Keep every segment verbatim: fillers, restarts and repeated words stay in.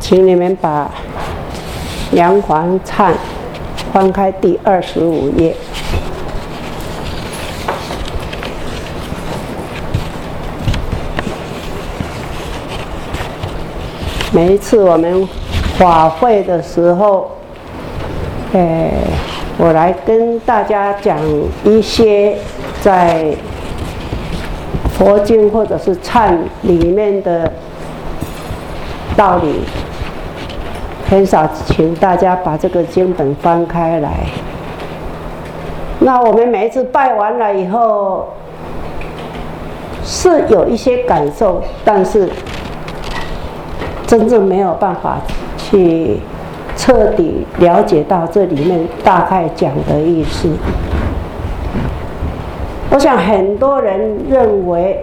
请你们把《梁皇忏》翻开第二十五页。每一次我们法会的时候，呃，我来跟大家讲一些在佛经或者是忏里面的道理，很少请大家把这个经本翻开来。那我们每一次拜完了以后，是有一些感受，但是真正没有办法去彻底了解到这里面大概讲的意思。我想很多人认为，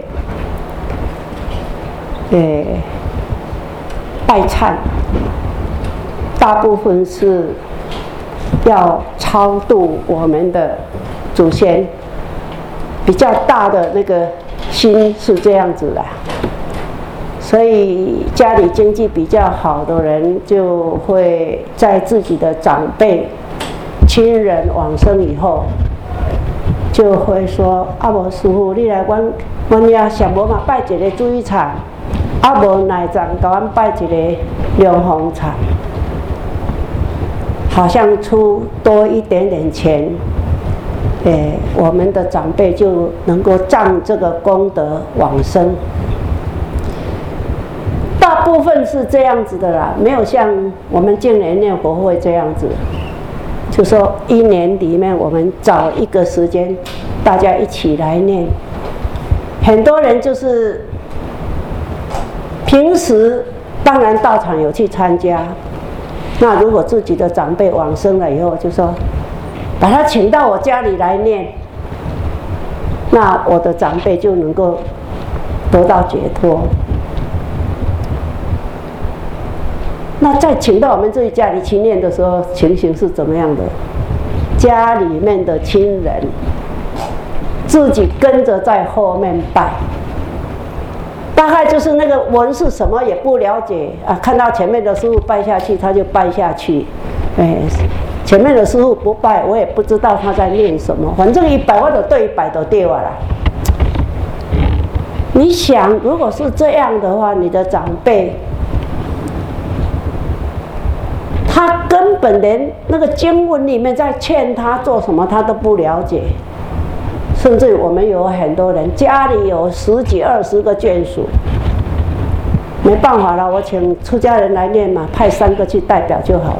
呃，拜忏大部分是要超度我们的祖先，比较大的那个心是这样子的。所以家里经济比较好的人，就会在自己的长辈、亲人往生以后，就会说：啊，无师父，你来阮阮遐社无嘛拜一个水忏，啊无内藏甲阮拜一个龙凤忏，好像出多一点点钱，诶，我们的长辈就能够仗这个功德往生。大部分是这样子的啦，没有像我们净莲念佛会这样子，就说一年里面我们找一个时间，大家一起来念。很多人就是平时当然道场有去参加，那如果自己的长辈往生了以后，就说把他请到我家里来念，那我的长辈就能够得到解脱。那在请到我们自己家里去念的时候，情形是怎么样的？家里面的亲人自己跟着在后面拜，大概就是那个文是什么也不了解啊，看到前面的师父拜下去，他就拜下去。哎，前面的师父不拜，我也不知道他在念什么，反正一百我就对一百就对了啦。你想，如果是这样的话，你的长辈，他根本连那个经文里面在劝他做什么他都不了解，甚至我们有很多人家里有十几二十个眷属，没办法了，我请出家人来念嘛，派三个去代表就好了。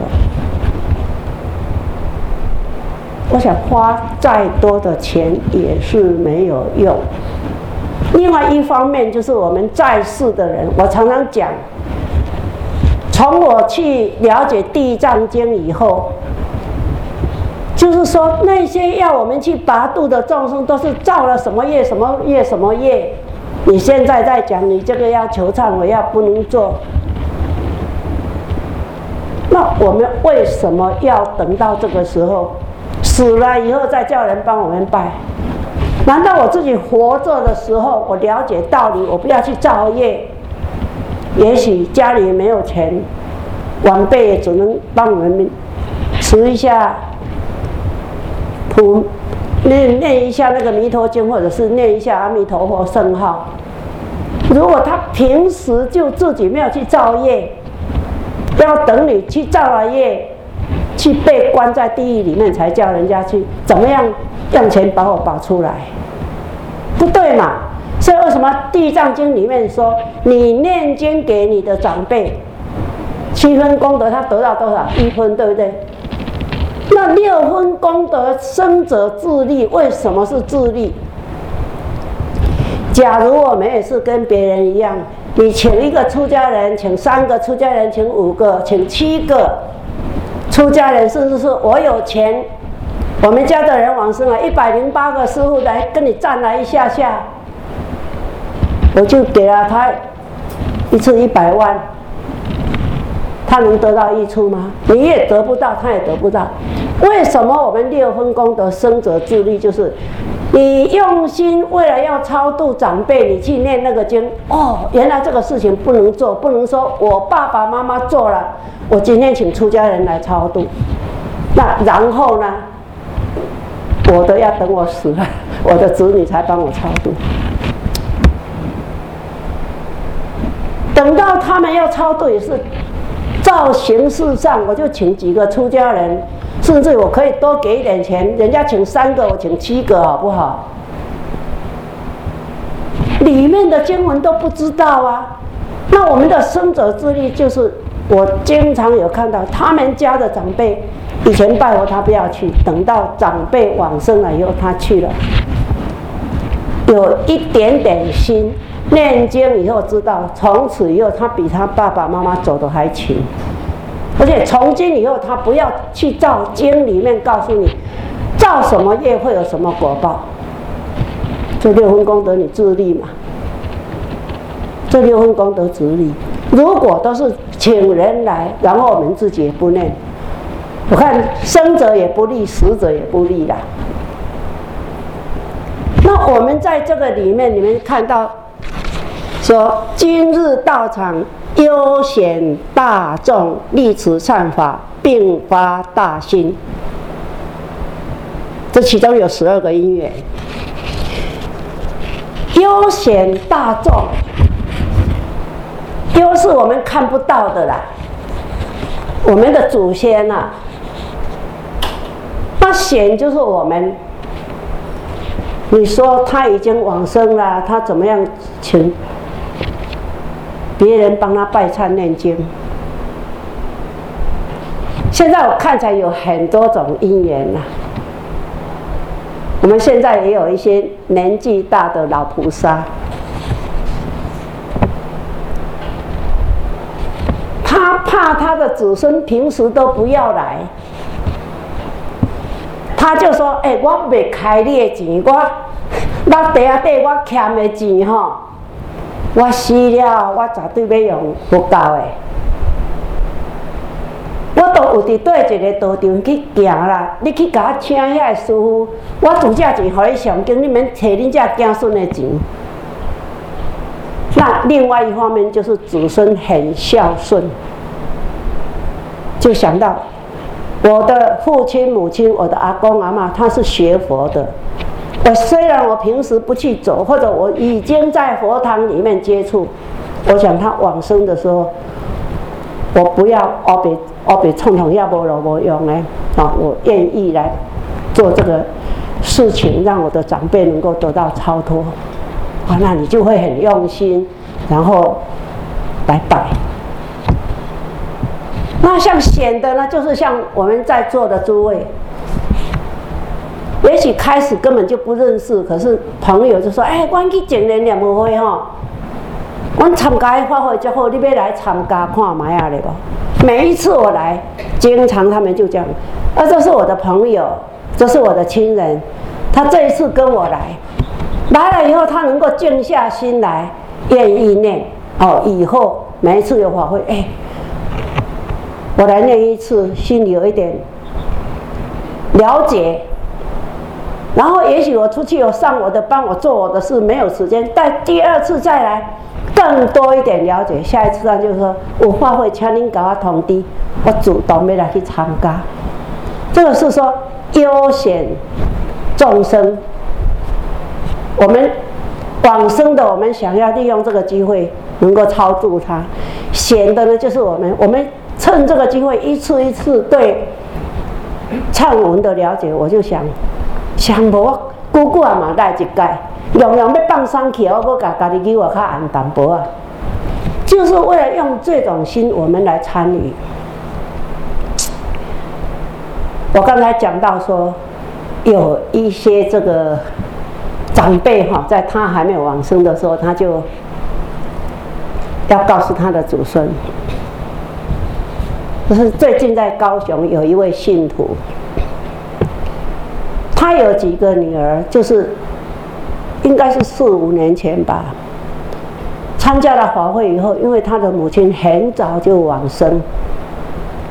我想花再多的钱也是没有用。另外一方面就是我们在世的人，我常常讲，从我去了解《地藏经》以后，就是说那些要我们去拔度的众生，都是造了什么业、什么业、什么业。你现在在讲，你这个要求忏悔，要不能做，那我们为什么要等到这个时候死了以后再叫人帮我们拜？难道我自己活着的时候，我了解道理，我不要去造业？也许家里没有钱，晚辈也只能帮我们持一下普念念一下那个弥陀经，或者是念一下阿弥陀佛圣号。如果他平时就自己没有去造业，要等你去造了业，去被关在地狱里面，才叫人家去怎么样用钱把我保出来，不对嘛？所以为什么《地藏经》里面说，你念经给你的长辈，七分功德，他得到多少？一分，对不对？那六分功德，生者自利。为什么是自利？假如我们也是跟别人一样，你请一个出家人，请三个出家人，请五个，请七个出家人，甚至是我有钱，我们家的人往生了，一百零八个师父来跟你站来一下下，我就给了他一次一百万，他能得到益处吗？你也得不到，他也得不到。为什么我们六分功德生者自利？就是你用心为了要超度长辈，你去念那个经，哦，原来这个事情不能做，不能说我爸爸妈妈做了，我今天请出家人来超度，那然后呢，我都要等我死了，我的子女才帮我超度。等到他们要超度也是，照形式上我就请几个出家人。甚至我可以多给一点钱，人家请三个，我请七个，好不好？里面的经文都不知道啊。那我们的生者之力，就是我经常有看到他们家的长辈，以前拜佛他不要去，等到长辈往生了以后，他去了，有一点点心，念经以后知道，从此以后他比他爸爸妈妈走得还勤。而且从今以后，他不要去照经里面告诉你，造什么业会有什么果报。这六分功德你自立嘛，这六分功德自立。如果都是请人来，然后我们自己也不念，我看生者也不利，死者也不利啦。那我们在这个里面，你们看到说今日道场。悠显大众立此善法，并发大心。这其中有十二个因缘。悠显大众，悠是我们看不到的啦，我们的祖先啊。那显就是我们，你说他已经往生了，他怎么样请？别人帮他拜忏念经。现在我看起来有很多种因缘呐、啊。我们现在也有一些年纪大的老菩萨，他怕他的子孙平时都不要来，他就说：“哎、欸，我袂开你的钱，我我地下底我欠的钱吼。”我死了，我绝对要用不够的。我都有伫对一个道场去行啦，你去甲我请遐个师傅，我拄只钱互你上经，你免摕恁只子孙的钱。那另外一方面就是子孙很孝顺，就想到我的父亲、母亲、我的阿公阿嬷，他是学佛的。我虽然我平时不去走，或者我已经在佛堂里面接触，我想他往生的时候，我不要我别我别冲统要无路无用的啊！我愿意来做这个事情，让我的长辈能够得到超脱啊！那你就会很用心，然后来拜。那像显的呢，就是像我们在座的诸位。也许开始根本就不认识，可是朋友就说：“哎、欸，我去前年念佛会吼，我参加法会之后，你要来参加看卖啊嘞不？”每一次我来，经常他们就这样，啊，这是我的朋友，这是我的亲人，他这一次跟我来，来了以后，他能够静下心来，愿意念哦，以后每一次有法会，哎、欸，我来念一次，心里有一点了解。然后也许我出去有上我的班，我做我的事，没有时间。但第二次再来，更多一点了解。下一次他就是说，有法会，请您给我通知，我主动要来去参加。这个是说优显众生，我们往生的，我们想要利用这个机会能够超度他；显的呢，就是我们，我们趁这个机会一次一次对忏文的了解，我就想。想无我久久啊嘛来一届，用用要放上去，我搁甲家己语话较按淡薄啊，就是为了用这种心，我们来参与。我刚才讲到说，有一些这个长辈哈，在他还没有往生的时候，他就要告诉他的祖孙。就是最近在高雄有一位信徒。他有几个女儿，就是应该是四五年前吧，参加了法会以后，因为他的母亲很早就往生，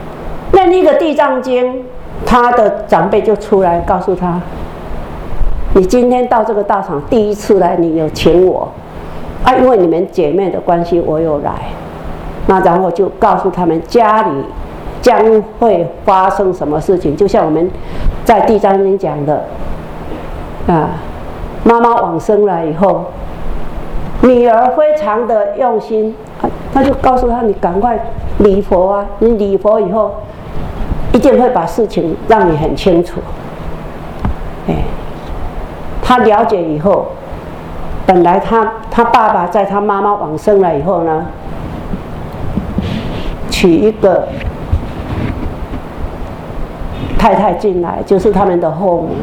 念那个地藏经，他的长辈就出来告诉他， 你今天到这个道场第一次来，你有请我啊，因为你们姐妹的关系，我有来。那然后就告诉他们家里将会发生什么事情，就像我们在地藏经讲的啊，妈妈往生了以后，女儿非常的用心，他就告诉他：你赶快礼佛啊！你礼佛以后，一定会把事情让你很清楚。哎，他了解以后，本来他他爸爸在他妈妈往生了以后呢，娶一个太太进来，就是他们的后母。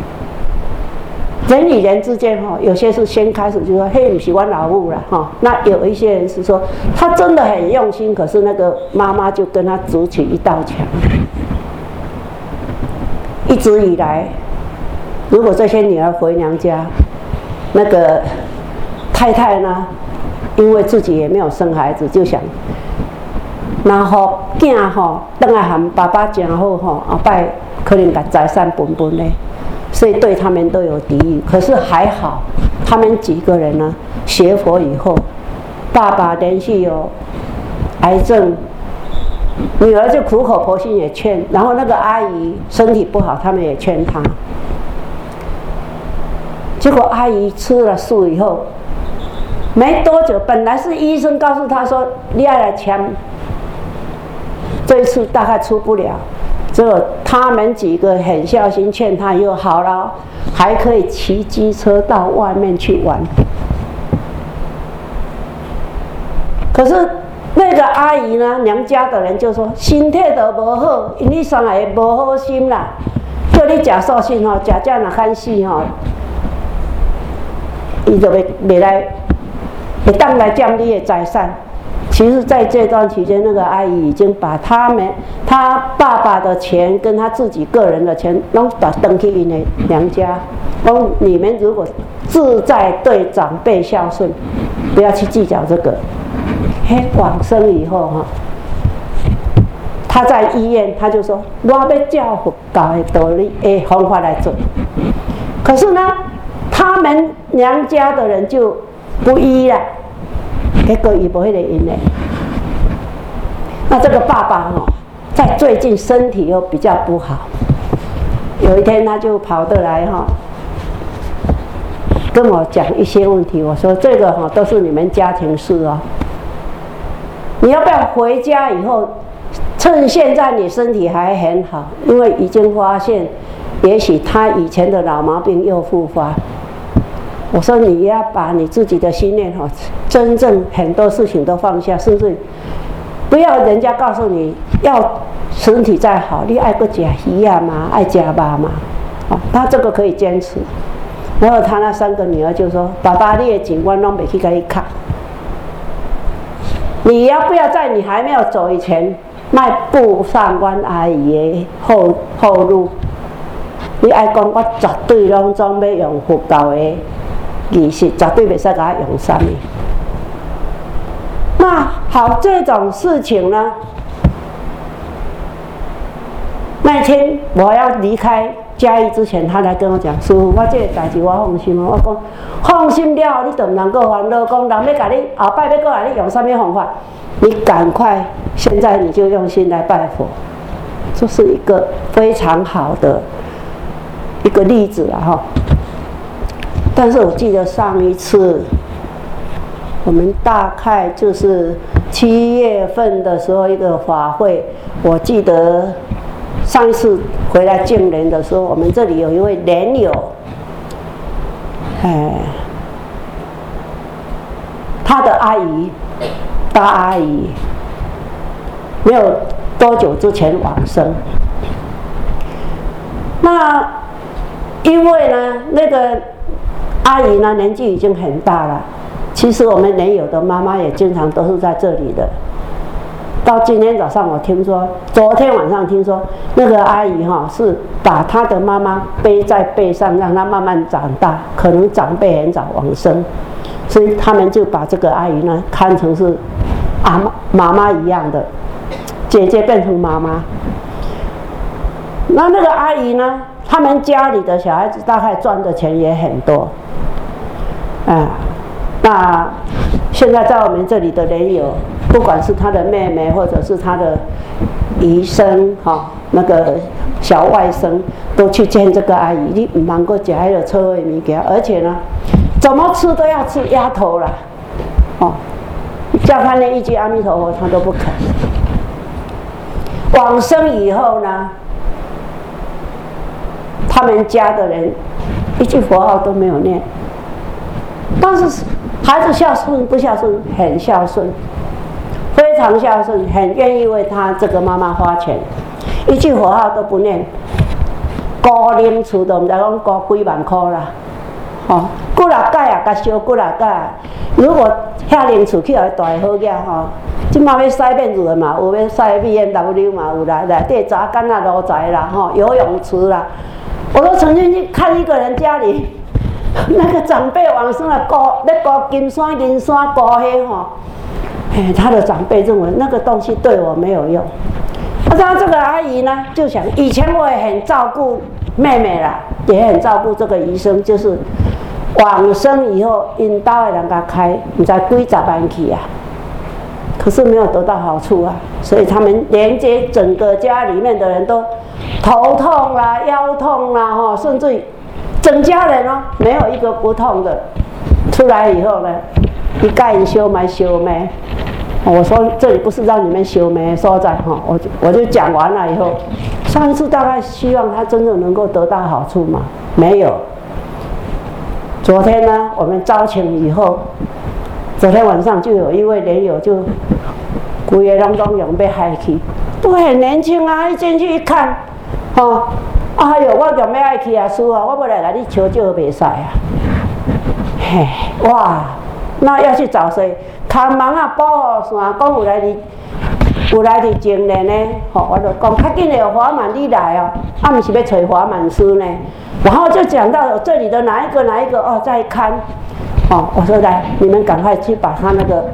人与人之间哈，有些是先开始就说：“嘿，不是我老母啦哈。”那有一些人是说，他真的很用心，可是那个妈妈就跟他筑起一道墙。一直以来，如果这些女儿回娘家，那个太太呢，因为自己也没有生孩子，就想，然后囝吼，等来喊爸爸真好吼，后摆可能把财产分分嘞。所以对他们都有敌意，可是还好，他们几个人呢，学佛以后，爸爸连续有癌症，女儿就苦口婆心也劝，然后那个阿姨身体不好，他们也劝她。结果阿姨吃了素以后，没多久，本来是医生告诉她说你要来签，这一次大概出不了。只有他们几个很孝心，劝他以后好了，还可以骑机车到外面去玩。可是那个阿姨呢，娘家的人就说身体都无好，因你上来无好心啦，叫你吃素食吼，吃这若看死吼，伊就袂袂来，会当来占你的财产。其实，在这段期间，那个阿姨已经把他们、他爸爸的钱跟他自己个人的钱，拢把登去因的娘家。说你们如果自在对长辈孝顺，不要去计较这个。嘿，往生以后哈，他在医院，他就说我要照佛教的道理的方法来做。可是呢，他们娘家的人就不依了。结果伊无迄个因嘞。那这个爸爸哦，在最近身体又比较不好。有一天他就跑得来哈，跟我讲一些问题。我说这个哈都是你们家庭事哦。你要不要回家以后，趁现在你身体还很好，因为已经发现，也许他以前的老毛病又复发。我说你要把你自己的心念哈，真正很多事情都放下，甚至不要人家告诉你要身体再好，你爱个吃鱼啊嘛，爱吃肉嘛，哦，他这个可以坚持。然后他那三个女儿就说：“爸爸，你的钱我拢袂去给你卡，你要不要在你还没有走以前，迈步上阮阿姨的后后路？你爱讲我绝对拢总要用佛教的。”仪式绝对袂使给他用啥物。那好，这种事情呢，那天我要离开嘉义之前，他来跟我讲：“师父，我这个代志我放心啊。”我讲：“放心了，你就唔能够烦恼，讲人要甲你后摆要过来，你用啥物方法？你赶快，现在你就用心来拜佛。”这是一个非常好的一个例子了哈。但是我记得上一次，我们大概就是七月份的时候一个法会，我记得上一次回来敬人的时候，我们这里有一位莲友，哎，他的阿姨，大阿姨，没有多久之前往生。那因为呢，那个阿姨呢年纪已经很大了，其实我们莲友的妈妈也经常都是在这里的。到今天早上我听说，昨天晚上听说那个阿姨哈、哦、是把她的妈妈背在背上，让她慢慢长大，可能长辈很早往生，所以他们就把这个阿姨呢看成是阿妈妈一样的，姐姐变成妈妈。那那个阿姨呢，她他们家里的小孩子大概赚的钱也很多，啊，那现在在我们这里的人有，不管是他的妹妹或者是他的姨甥哈、哦，那个小外甥都去见这个阿姨，你唔能够吃那个臭味物件，而且呢，怎么吃都要吃鸭头啦，哦，叫他念一句阿弥陀佛，他都不肯。往生以后呢，他们家的人一句佛号都没有念，但是孩子孝顺不孝顺？很孝顺，非常孝顺，很愿意为他这个妈妈花钱，一句佛号都不念，高龄厝都唔知讲高几万块啦，哦，几六届啊，甲烧几六届啊，如果遐龄厝起来大好个吼。即马要洗面乳的嘛，有要洗 B M W 嘛，有啦，内底杂干啊、炉宅啦、吼游泳池啦。我都曾经去看一个人家里，那个长辈往生了，高那高金山、银山、高黑吼，哎，他的长辈认为那个东西对我没有用。那他这个阿姨呢，就想以前我也很照顾妹妹啦，也很照顾这个医生，就是往生以后，因兜的人家开，唔知几十万去啊。可是没有得到好处啊，所以他们连接整个家里面的人都头痛啦、腰痛啦，哈，甚至于整家人哦，没有一个不痛的。出来以后呢，一概人修埋修眉。我说这里不是让你们修眉的所在哈，我就我就讲完了以后，上次大概希望他真的能够得到好处嘛，没有。昨天呢，我们招请以后。昨天晚上就有一位莲友就，规个拢拢用要害去，都很年轻啊！一进去一看，哦，哎呦，我就要爱去啊，师傅，我要来甲你求救袂使啊！嘿，哇，那要去找谁？看忙啊，保护伞，讲有来伫，有来伫前年呢，吼、哦，我就讲较紧的有华满你来哦，啊，不是要找华满师呢。然后就讲到有这里的哪一个哪一个哦，在看。哦，我说来，你们赶快去把他那个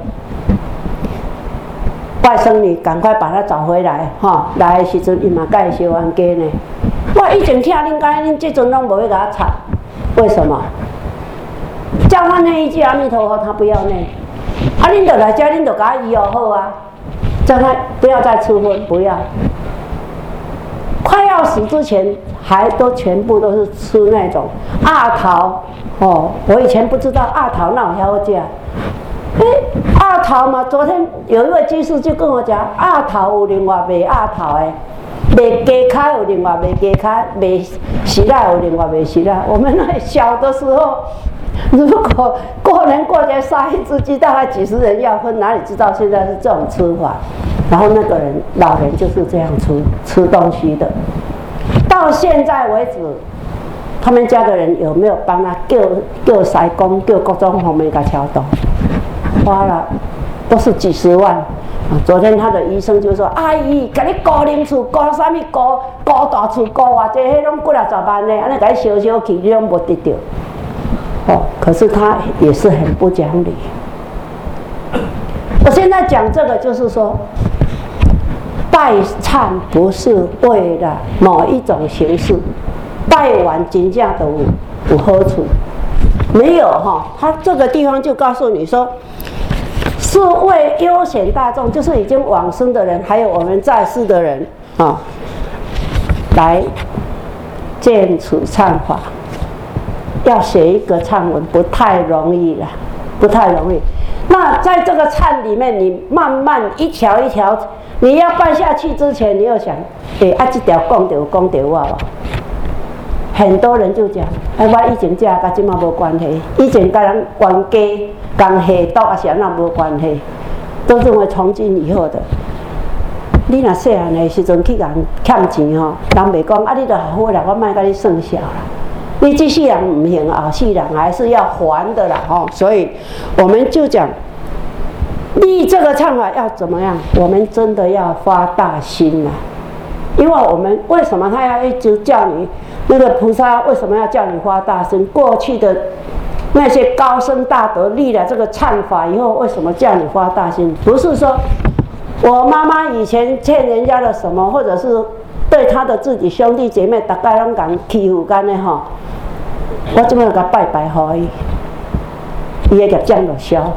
外甥女赶快把她找回来，哈、哦！来的时阵，伊嘛介绍完家呢。我以前听恁讲，恁这阵拢无要给他插，为什么？叫他念一句阿弥陀佛，他不要念。啊，恁就来叫恁就给他医好啊，叫他不要再吃荤，不要。快要死之前，还都全部都是吃那种鸭头。哦，我以前不知道鸭头那有好吃。哎，鸭头嘛，昨天有一位居士就跟我讲，鸭头有另外卖鸭头的，卖鸡脚有另外卖鸡脚，卖石拉有另外卖石拉。我们那小的时候，如果过年过节杀一只鸡，大概几十人要分，哪里知道现在是这种吃法？然后那个人老人就是这样吃吃东西的，到现在为止。他们家的人有没有帮他叫叫师公叫各种方面给调动？花了都是几十万。啊、昨天他的医生就说：“阿姨，给你高龄厝高啥物高高大厝高偌济，迄拢几六十万呢，安尼给你烧烧去，你拢无得到。”哦，可是他也是很不讲理。我现在讲这个就是说，拜忏不是为了某一种形式。拜完真正都有有好处，没有哈？他这个地方就告诉你说，是为优显大众，就是已经往生的人，还有我们在世的人啊，来见此忏法。要写一个忏文不太容易了，不太容易。那在这个忏里面，你慢慢一条一条，你要拜下去之前，你要想，哎，啊这条讲着讲着我吧。很多人就讲，哎，我以前这甲即马无关系，以前甲人冤家、共下毒啊，是安那无关系，都认为从今以后的。你若细汉的时阵去人欠钱吼，人袂讲啊，你著好啦，我莫甲你算小啦。你这世人唔行，后世人还是要还的啦吼。所以我们就讲，立这个忏法要怎么样？我们真的要发大心啦。因为我们为什么他要一直叫你那个菩萨为什么要叫你发大心？过去的那些高僧大德立了这个忏法以后，为什么叫你发大心？不是说我妈妈以前欠人家的什么，或者是对他的自己兄弟姐妹，大家拢共欺负干的吼，我这么给他拜拜好伊，伊的业障就消。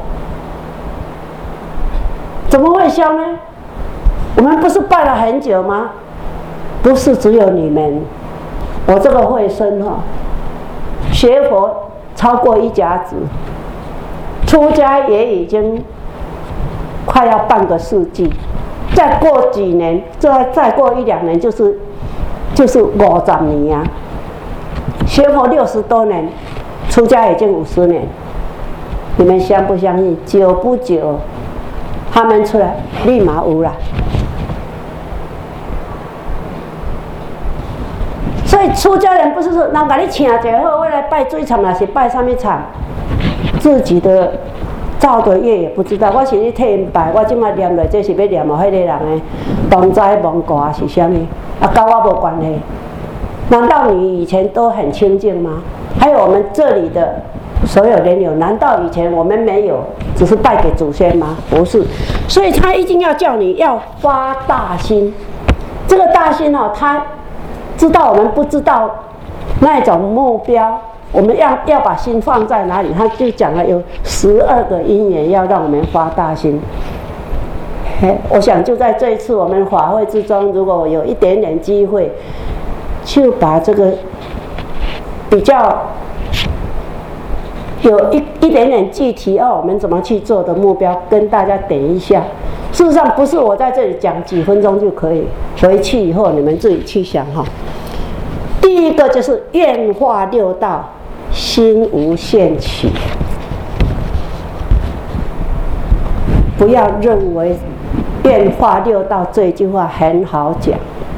怎么会消呢？我们不是拜了很久吗？不是只有你们，我这个会生哈，学佛超过一甲子，出家也已经快要半个世纪，再过几年，再再过一两年，就是就是五十年啊。学佛六十多年，出家已经五十年，你们相不相信？久不久，他们出来立马有了。所以出家人不是说人给你请一好，我来拜水场，还是拜什么场？自己的造的业也不知道。我是去替因拜，我即马念落，这是要念哦，迄个人的东灾蒙国是啥物？啊，跟我无关系。难道你以前都很清净吗？还有我们这里的所有人有，难道以前我们没有，只是拜给祖先吗？不是。所以他一定要叫你要发大心。这个大心哦，他知道我们不知道那种目标，我们要要把心放在哪里？他就讲了有十二个因缘要让我们发大心。我想就在这一次我们法会之中，如果有一点点机会，就把这个比较有一一点点具体要我们怎么去做的目标，跟大家点一下。事实上不是我在这里讲几分钟就可以，回去以后你们自己去想哈。第一个就是愿化六道，心无限起。不要认为愿化六道这一句话很好讲，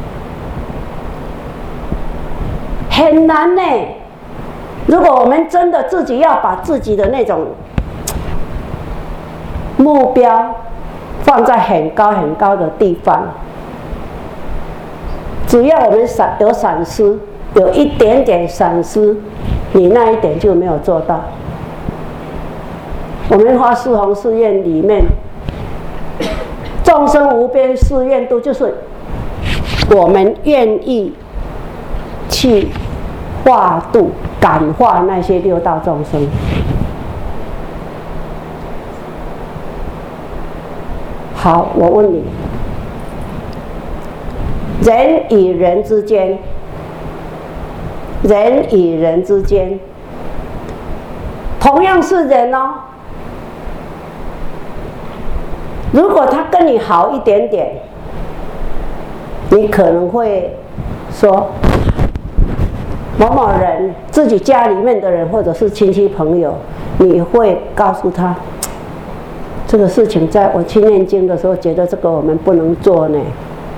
很难呢。如果我们真的自己要把自己的那种目标放在很高很高的地方，只要我们闪有闪失，有一点点闪失，你那一点就没有做到。我们花四弘誓愿里面，众生无边誓愿度，就是我们愿意去化度、感化那些六道众生。好，我问你，人与人之间，人与人之间，同样是人哦。如果他跟你好一点点，你可能会说某某人，自己家里面的人或者是亲戚朋友，你会告诉他，这个事情在我去念经的时候，觉得这个我们不能做呢。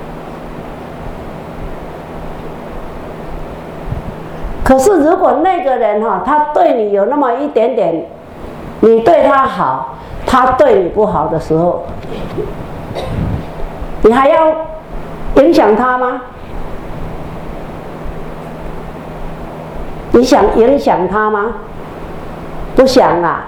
可是如果那个人哈，他对你有那么一点点，你对他好，他对你不好的时候，你还要影响他吗？你想影响他吗？不想啊。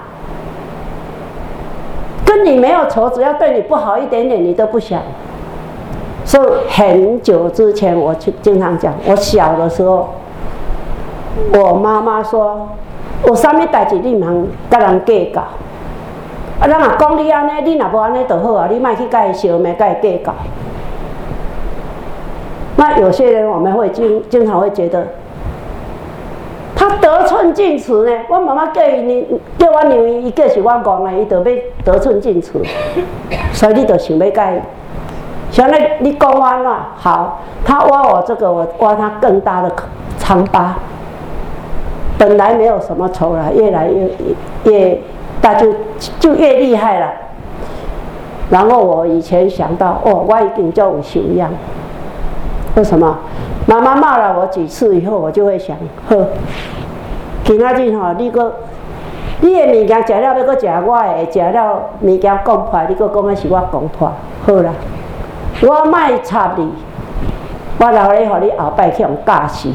跟你没有仇，只要对你不好一点点，你都不想。所以很久之前，我经常讲，我小的时候，我妈妈说，有啥物代志你唔通甲人计较。啊，人若讲你安尼，你若无安尼就好啊，你莫去甲伊相骂，甲伊计较。那有些人我们会经经常会觉得，他得寸进尺呢。我妈妈叫伊叫我让伊，伊叫是我讲的，伊就要得寸进尺，所以你就想要甲伊。像那你讲我安怎好，他挖我这个，我挖他更大的疮疤。本来没有什么仇了，越来越越大就就越厉害了。然后我以前想到，哦，我一定叫有修养。为什么？妈妈骂了我几次以后，我就会想，呵，今仔日吼，你个你的物件食了，要搁食我的，食了物件讲破，你搁讲的是我讲破，好啦，我莫插你，我留咧，互你后摆去用教死。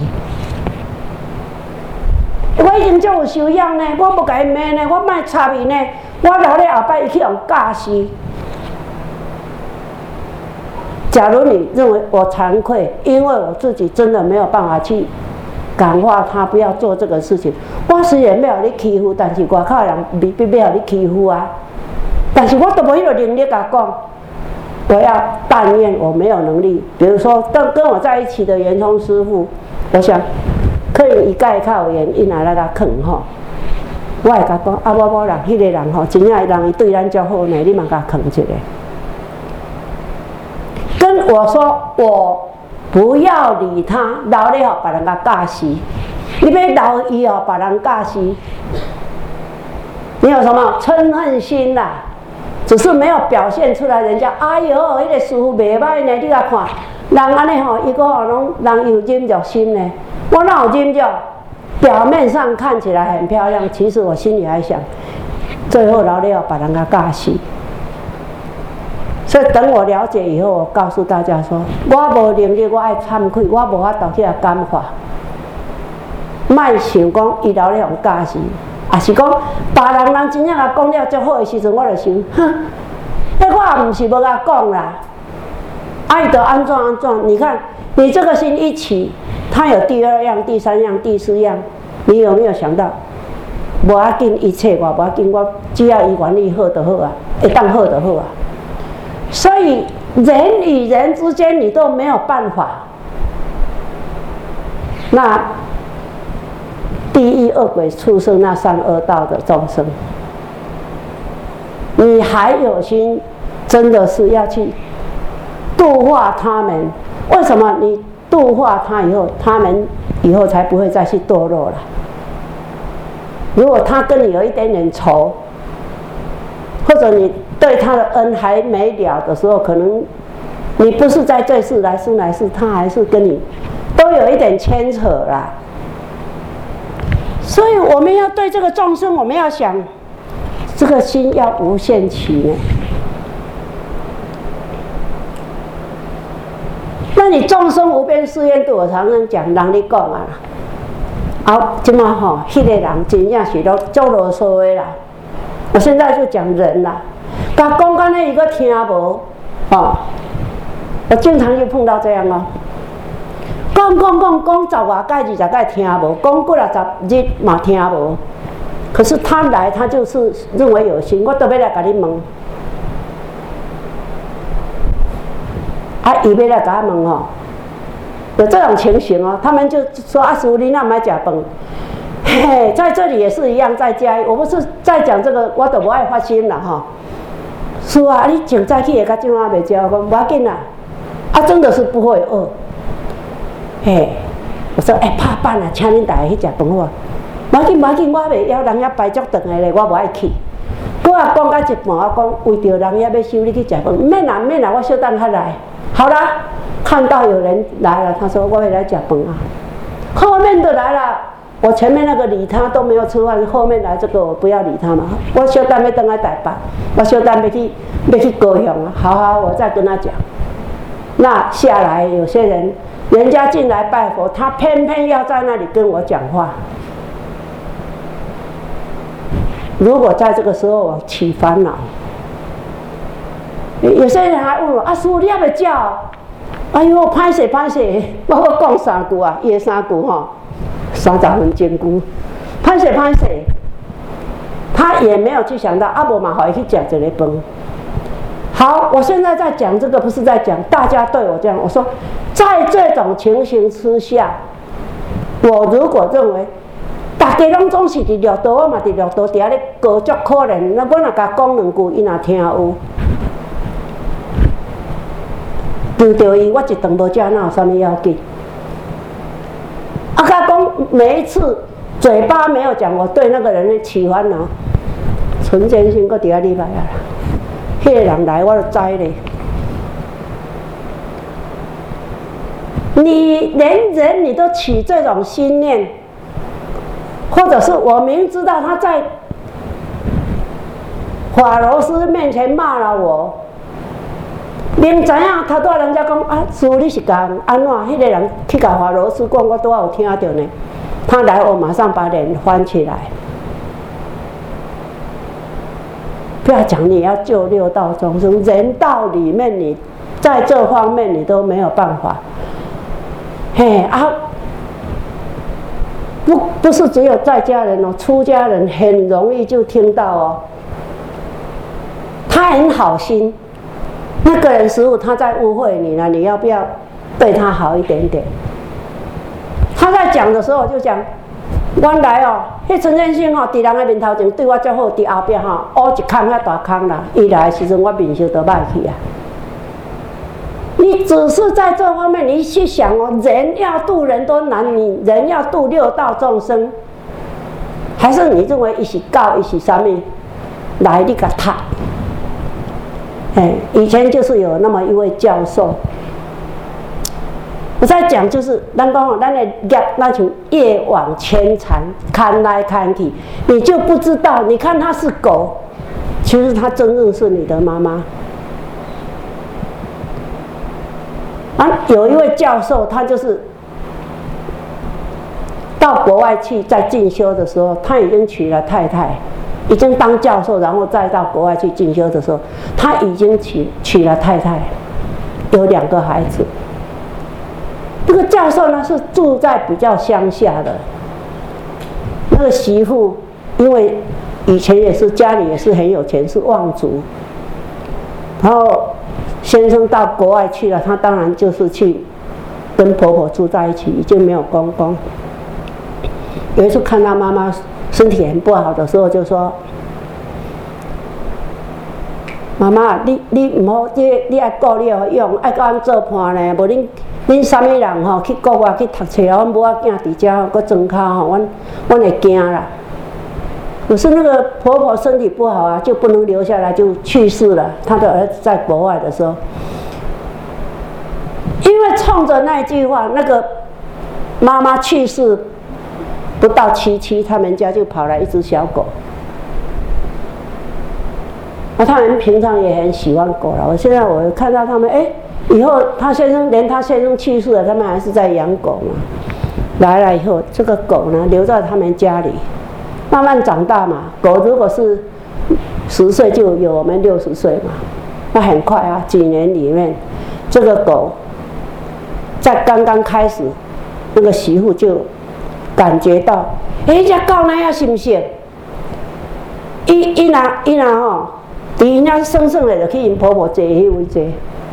我已经足有修养呢，我无甲伊骂呢，我莫插伊呢，我留咧后摆伊去用教死。 假如你认为我惭愧，因为我自己真的没有办法去感化他不要做这个事情，我虽然没有你欺负，但是外口的人未必没有你欺负啊。但是我都没有能力甲讲，我要但愿我没有能力。比如说跟跟我在一起的圆通师父，我想可以一概靠原因来来甲劝吼。我会甲讲啊，某某人，迄、那个人吼，真正人伊对咱较好呢，你嘛甲劝一下。跟我说，我不要理他，留咧互别人甲教死。你要留伊互别人教死，你有什么嗔恨心啦、啊？只是没有表现出来，人家哎呦，迄、那个师傅袂歹呢，你甲看，人安尼吼，伊个吼拢人有忍辱心呢，我哪有忍辱？表面上看起来很漂亮，其实我心里还想，最后留了把人家教死。所以等我了解以后，我告诉大家说，我无能力，我爱忏悔，我无法度去感化。莫想讲伊留了互教死，也是讲别人人真正甲讲了足好的时阵，我就想，哼，迄我也毋是无甲讲啦，爱得安怎安怎？你看，你这个心一起。他有第二样、第三样、第四样，你有没有想到？无要紧，一切我无要紧，我只要伊愿意好就好啊，会当好就好啊。所以人与人之间你都没有办法。那地狱恶鬼畜生那三恶道的众生，你还有心，真的是要去度化他们？为什么你？度化他以后，他们以后才不会再去堕落了。如果他跟你有一点点仇，或者你对他的恩还没了的时候，可能你不是在这世来生来世，他还是跟你都有一点牵扯啦。所以我们要对这个众生，我们要想，这个心要无限期呢。那你众生无边誓愿度，我常常讲，人咧讲啊，啊，即马吼，迄、那个人真正是都做啰嗦的啦。我现在就讲人啦，甲讲干咧伊个听无，哦，我经常就碰到这样哦，讲讲讲讲十外届、二十届听无，讲几啊十日嘛听无，可是他来，他就是认为有心，我都要来甲你问。啊，伊要来甲我问哦，有这种情形哦，他们就说啊，师父你那买假饭，嘿嘿，在这里也是一样，在家，我不是在讲这个，我都不爱发心了哈。师父啊，你从早起会到今晚未食，我讲不要紧啦，啊，真的是不会饿。嘿，我说哎，拍板啊，请恁大家去食饭好。不要紧，不要紧，我袂要人家排足长的咧，我不爱去。我也讲到一半，我讲为着人家要收你去食饭，免啦免啦，我小等他来。好啦，看到有人来了，他说我会来吃饭啊。后面的来了，我前面那个理他都没有吃饭，后面来这个我不要理他嘛。我小等要等来台北，我小等要去要去高雄啊。好好，我再跟他讲。那下来有些人，人家进来拜佛，他偏偏要在那里跟我讲话。如果在这个时候我起烦恼。有些人还问我：“啊，师父，你还没叫？”哎呦，歹势歹势，我我讲三句啊，伊的三句吼，三十分钟句，歹势歹势。他也没有去想到，啊，无嘛，好去吃这个饭。好，我现在在讲这个，不是在讲大家对我这样。我说，在这种情形之下，我如果认为大家拢总是伫六道，我嘛伫六道，伫遐咧高足可怜。那我若甲讲两句，伊若听有。丢掉伊，我一顿无食，哪有啥物要紧？啊，甲讲每一次嘴巴没有讲我对那个人的起烦恼，纯真心搁伫遐礼拜啊！迄个人来，我就知咧。你连人你都起这种心念，或者是我明知道他在法罗斯面前骂了我。明知影头拄人家讲啊，师父你是讲安怎？迄个人去甲法罗斯讲，我拄有听到呢。他来，我马上把脸翻起来。不要讲你要救六道众生，人道里面你在这方面你都没有办法。嘿啊，不不是只有在家人哦，出家人很容易就听到哦。他很好心，那个人师父他在误会你了，你要不要对他好一点点？他在讲的时候就讲，原来哦，迄陈先生吼，伫人的面头前对我足好，伫后壁吼，乌一坑遐大坑啦。伊来的时阵，我面色都歹去啊。你只是在这方面，你去想哦，人要度人都难，你人要度六道众生，还是你认为伊是教，伊是啥物？来，你甲他。哎，以前就是有那么一位教授，我在讲就是咱讲哦，咱的业那像业往牵缠，看来看去，你就不知道。你看他是狗，其实他真正是你的妈妈。啊，有一位教授，他就是到国外去在进修的时候，他已经娶了太太。已经当教授，然后再到国外去进修的时候，他已经娶娶了太太，有两个孩子。这个教授呢是住在比较乡下的，那个媳妇因为以前也是家里也是很有钱，是望族，然后先生到国外去了，他当然就是去跟婆婆住在一起，已经没有公公。有一次看他妈妈身体很不好的时候，就说：“妈妈，你你唔好，你你爱顾你的用，爱甲阮做伴呢。无恁恁啥物人吼去国外去读册，阮母仔囝伫遮吼，搁装脚吼，阮阮会惊啦。可是那个婆婆身体不好啊，就不能留下来，就去世了。她的儿子在国外的时候，因为冲着那句话，那个妈妈去世。”不到七七，他们家就跑来一只小狗。那他们平常也很喜欢狗了。我现在我看到他们，哎，以后他先生连他先生去世了，他们还是在养狗嘛。来了以后，这个狗呢留在他们家里，慢慢长大嘛。狗如果是十岁，就有我们六十岁嘛，那很快啊，几年里面，这个狗在刚刚开始，那个媳妇就。感觉到，哎，这狗那样是不是？伊伊若伊若吼，伫因遐生生的就去因婆婆坐迄位坐，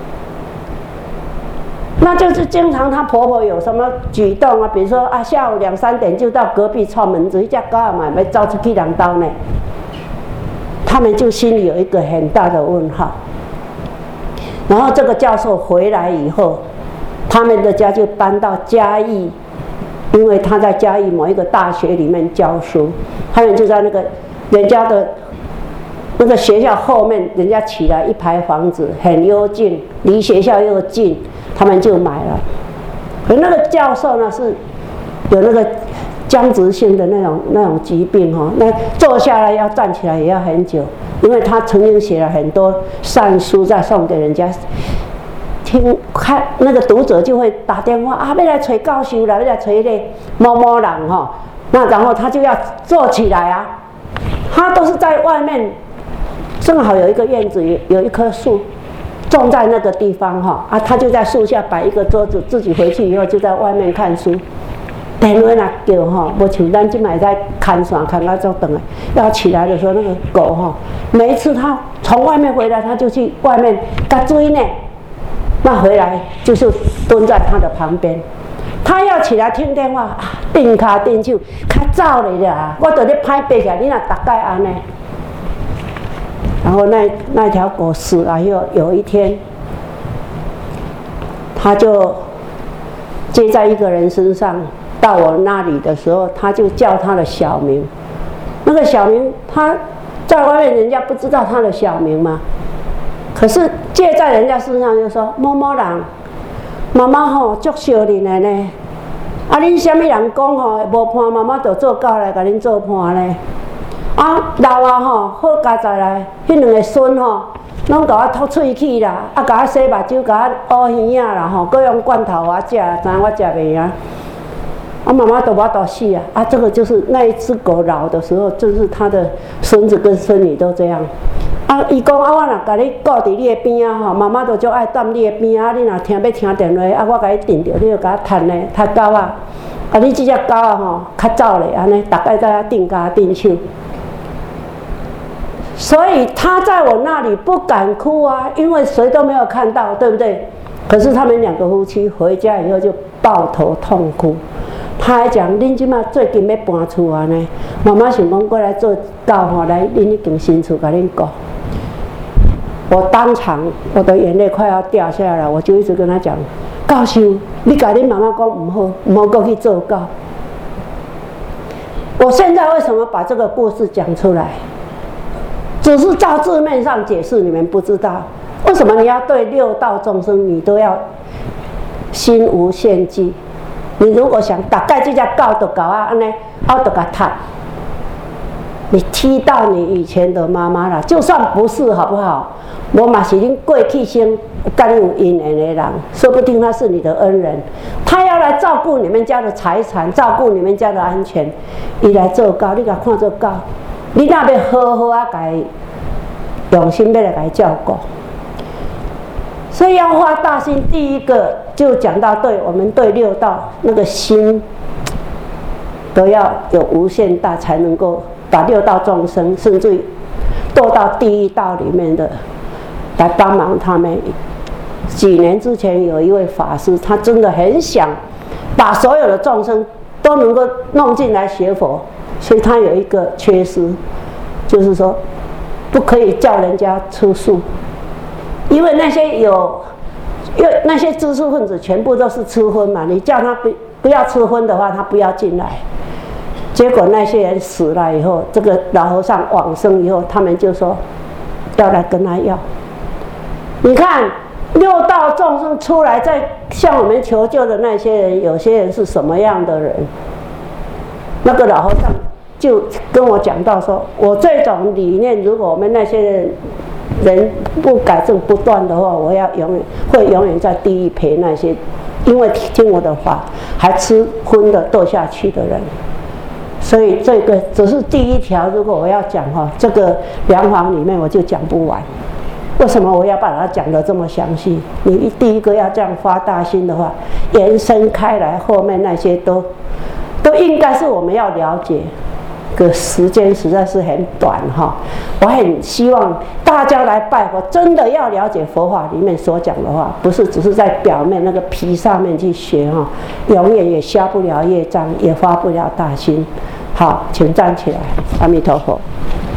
那就是经常她婆婆有什么举动啊，比如说啊，下午两三点就到隔壁串门子，一只狗嘛要走出去人兜呢，他们就心里有一个很大的问号。然后这个教授回来以后，他们的家就搬到嘉义。因为他在嘉义某一个大学里面教书，他们就在那个人家的那个学校后面，人家起了一排房子，很幽静，离学校又近，他们就买了。可那个教授呢是有那个僵直性的那种那种疾病哈，那坐下来要站起来也要很久，因为他曾经写了很多善书再送给人家。听看那个读者就会打电话啊，要来找教授啦，要来找那个某某人哈，那然后他就要坐起来啊，他都是在外面，正好有一个院子，有有一棵树，种在那个地方哈啊，他就在树下摆一个桌子，自己回去以后就在外面看书。电话若叫哈，无像咱今摆在看线看到足长的，要起来的时候，那个狗哈，每一次他从外面回来，他就去外面甲追呢。那回来就是蹲在他的旁边，他要起来听电话，定卡定手，较早嘞啦，我在咧拍背起来，你若大概安尼。然后那那条狗死了以后，有一天，他就接在一个人身上，到我那里的时候，他就叫他的小名。那个小名，他在外面人家不知道他的小名嘛。可是借在人家身上就说某某人，妈妈吼足惜恁的呢。啊，恁什么人讲吼无伴，妈妈就做狗来甲恁做伴呢。啊，老啊吼好佳哉来，迄两个孙吼，拢甲我吐喙齿啦，啊甲我洗目睭，甲我乌耳仔啦吼，各用罐头我食，知影我食袂赢。 啊，妈妈都把都死啊！啊，这个就是那一只狗老的时候，就是他的孙子跟孙女都这样。啊，伊讲啊，我若甲你顾伫你的边啊吼，妈妈都足爱踮你的边啊。你若听要听电话，啊，我甲你定着，你就甲我趁咧，趁狗啊！啊，你即只狗啊吼，较早咧，安尼，大概在遐定家定手。所以他在我那里不敢哭啊，因为谁都没有看到，对不对？可是他们两个夫妻回家以后就抱头痛哭。他还讲：“恁即马最近要搬厝啊呢，妈妈想讲过来做狗吼，来恁迄间新厝甲恁顾。”我当场我的眼泪快要掉下来了，我就一直跟他讲：“教授，你甲恁妈妈讲唔好，唔好过去做狗。”我现在为什么把这个故事讲出来？只是照字面上解释，你们不知道为什么你要对六道众生，你都要心无限忌。你如果想大概这只狗就狗啊，安尼，我就甲踢，你踢到你以前的妈妈了，就算不是好不好？我嘛是恁过去生跟你有姻缘的人，说不定他是你的恩人，他要来照顾你们家的财产，照顾你们家的安全，伊来做狗，你甲看做狗。你那要好好啊，甲伊用心要来甲伊照顾，所以要发大心。第一个就讲到，对我们对六道那个心都要有无限大，才能够把六道众生，甚至于堕到地狱道里面的，来帮忙他们。几年之前有一位法师，他真的很想把所有的众生都能够弄进来学佛。所以他有一个缺失，就是说不可以叫人家吃素，因为那些有，因为那些知识分子全部都是吃荤嘛，你叫他不不要吃荤的话，他不要进来。结果那些人死了以后，这个老和尚往生以后，他们就说要来跟他要。你看六道众生出来在向我们求救的那些人，有些人是什么样的人？那个老和尚就跟我讲到说，我这种理念，如果我们那些人人不改正不断的话，我要永远会永远在地狱陪那些因为听我的话还吃荤的堕下去的人。所以这个只是第一条，如果我要讲哈，这个梁皇里面我就讲不完。为什么我要把它讲得这么详细？你第一个要这样发大心的话，延伸开来，后面那些都都应该是我们要了解。个时间实在是很短哈，我很希望大家来拜佛，真的要了解佛法里面所讲的话，不是只是在表面那个皮上面去学哈，永远也消不了业障，也发不了大心。好，请站起来，阿弥陀佛。